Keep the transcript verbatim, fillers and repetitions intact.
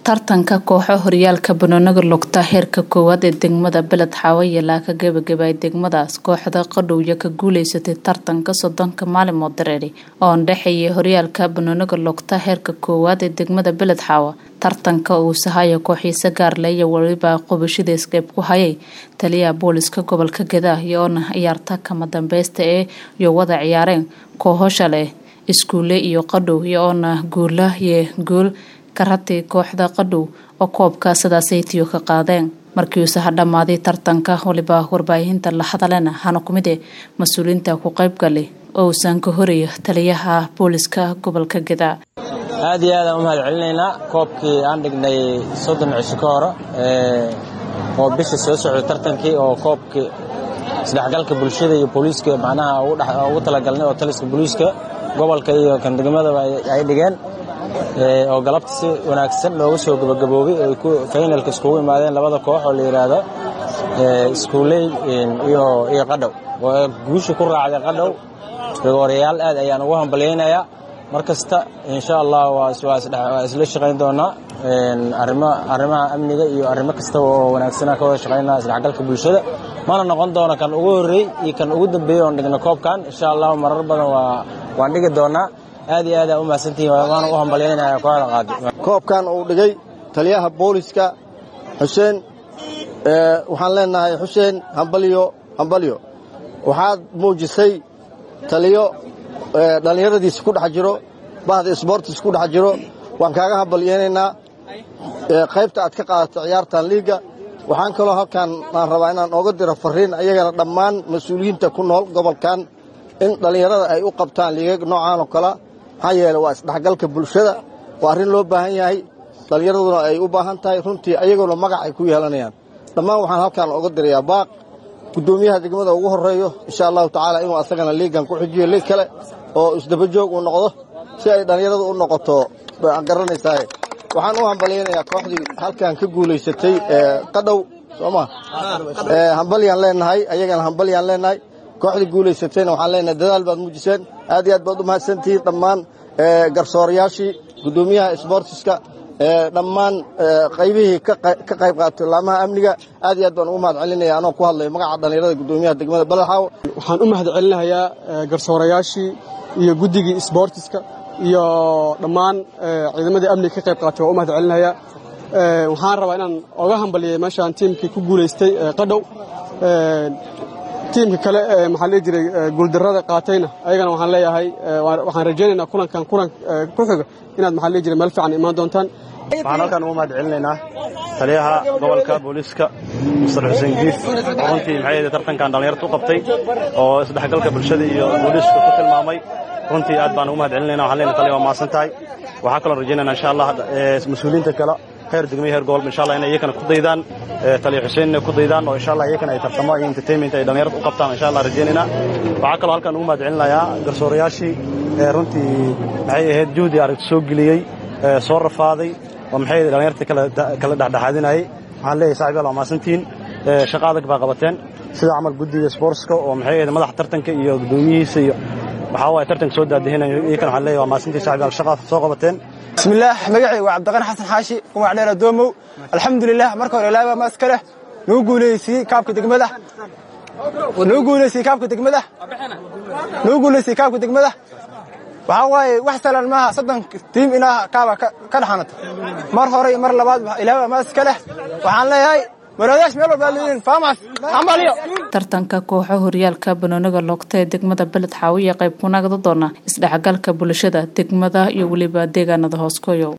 tartanka kooxo horyaalka banooniga lugta heerka koowaad ee degmada Beled Xaawo ilaa ka gabagabay degmadaas kooxda qadhowya ka guuleysatay tartanka soddonka maalmood dareeri oo dhaxeeyay horyaalka banooniga lugta heerka koowaad ee degmada Beled Xaawo tartanka uu sahayo kooxiisa gaar leh iyo waliba qobashidees qayb ku hayay taliyaha booliska gobolka Gadaa iyo ciyaarta kama dambaysta ee iyo wada ciyaareen kooxo leh iskuule iyo qadhow iyo guula iyo guul karati kooxda qadhow oo koobka sidaasaytiyo ka qaadeen markii uu sax dhamaaday tartanka waliba warbaahinta la hadalena hana kumide mas'uuliyiinta ku qayb galay oo san ka horeeyo taliyaha booliska gobolka Gadaa aad iyo aad u mahad celinayna koobkii aan dhignay soddon cisho ka hor ee oo bisha soo socday tartankii oo koobkii isdhexgalka bulshada iyo booliska macnaha ugu talagalnay oo taliska booliska gobolka iyo kan degmada ay dhigeen oo galabta si wanaagsan looga soo gabagaboobay oo ku finalka isku imaadeen labada koox oo la yiraahdo ee iskuulay iyo iyo qadhow oo guusha ku raacday qadhow rigoorayaal aad ayaan ugu hambaleynayaa markasta insha Allah waa isla shaqayn doonaa een arrimo arrimaha amniga iyo arrimo kasta oo wanaagsan ka wada shaqaynaa isdhexgalka bulshada mana noqon doona kan ugu horeey iyo kan ugu dambeeyay oo dhigna koobkan insha Allah marar badan waa waan dhigi doonaa aad iyo aad u mahadsantiin waan u hambaleynayaa kooxda qaadi koobkan uu dhigay taliyaha booliska Xuseen ee waxaan leenahay Xuseen hambaliyo hambaliyo waxaad muujisay taliyo dhalinyaradiisa ku dhex jiro bahda sports ku dhex jiro waan kaaga hambaliyeenaynaa qaybta aad ka qaadatay ciyaartan liiga waxaan kaloo halkan aan rabaa inaan oga diro fariin ayagana dhammaan mas'uuliyiinta ku nool gobolkan in dhalinyarada ay u qabtaan liiga noocan oo kala hayeelo waa isdhexgalka bulshada waa arin loo baahan yahay dhalinyaraduna ay u baahan tahay runtii ayaguna magac ay ku yeelanayaan dhammaan waxaan halkan oga dirayaa baaq gudoomiyaha degmada ugu horeeyo insha Allah taala inuu asagana liigan ku xijiyo liig kale oo isdaba joog u noqdo si ay dhalinyaradu u noqoto baan garanaysaa waxaan u hambaleynayaa kooxdii halkan ka guuleysatay ee qadhow Soomaa ee hambaliyaan leenahay ayagana hambaliyaan leenahay kooxdii guuleysatayna waxaan leenahay dadaal baad muujiseen aad iyo aad baad u mahadsantihiin dhammaan ee garsoorayaashii gudoomiyaha sportska ee dhammaan qaybihii ka qayb qaatay laamaha amniga aad iyo aad baan ugu mahad celinayaa anoo ku hadlay magaca dhalinyarada gudoomiyaha degmada Beled Xaawo waxaan u mahad celinayaa garsoorayaashii iyo guddigii sportska iyo dhammaan ciidamadii amniga ka qayb qaatay oo u mahad celinayaa waxaan rabaa inaan oga hambaliyay meeshaan teamkii ku guuleystay qadhow teamka kale maxaa la jiray guuldarrada qaatayna ayagana waxaan leeyahay waxaan rajaynaynaa kulankan kulan ku xiga inaad maxaa la jiray meel fiican imaan doontaan waxaan halkan ugu mahad celinaynaa taliyaha gobolka booliska Mister Xuseen Jiif runtii maxay tartankan dhalinyarada u qabtay oo isdhexgalka bulshada iyo booliska ku tilmaamay runtii aad baan ugu mahad celinaynaa waxaan leenahay taliyaha maasan tahay waxa kale rajaynaynaa insha Allah mas'uuliyiinta kale heer degmada heer gobol insha Allah inay iyagana ku daydaan taliyaha Xuseen ku daydaan oo insha Allah iyagana ay tartamo iyo entertainment ay dhalinyarada u qabtaan insha Allah rajaynaynaa waxa kale halkan ugu mahad celinayaa garsoorayaashii runtii maxay ahayd juhdi arag soo galiyay soo rafaaday oo maxay dhalinyarada kala kala dhaxdhaxadinay waxaan leeyahay saaxiibayaal waa maasantiin shaqada ka qabateen sida amal guddiga sportska oo maxay ahayd madax tartanka iyo gudoomiyihiisa iyo waxa way tartanka soo daadinayeen iyagana waxaan leeyahay waa maasantiin saaxiibayaal shaqada soo qabateen بسم الله مجاعي وعبد الغني حسن حاشي ومع علينا دومو الحمد لله مركو إلهي ما أسكره نوجو سي كابك تجمده ونوجو سي كابك تجمده نوجو سي كابك تجمده وهواي وحصل الماء صدق تيم إنا كابا كرحنت مر هوري مر لبعض إلهي ما أسكره وحنا هاي maradaas meel walba leeyin faamas ambaliyo tartanka kooxo horyaalka banooniga lugta ee degmada Beled Xaawo qayb ku noqdo doona isdhexgalka bulshada degmada iyo waliba deegaanada hoos kooyo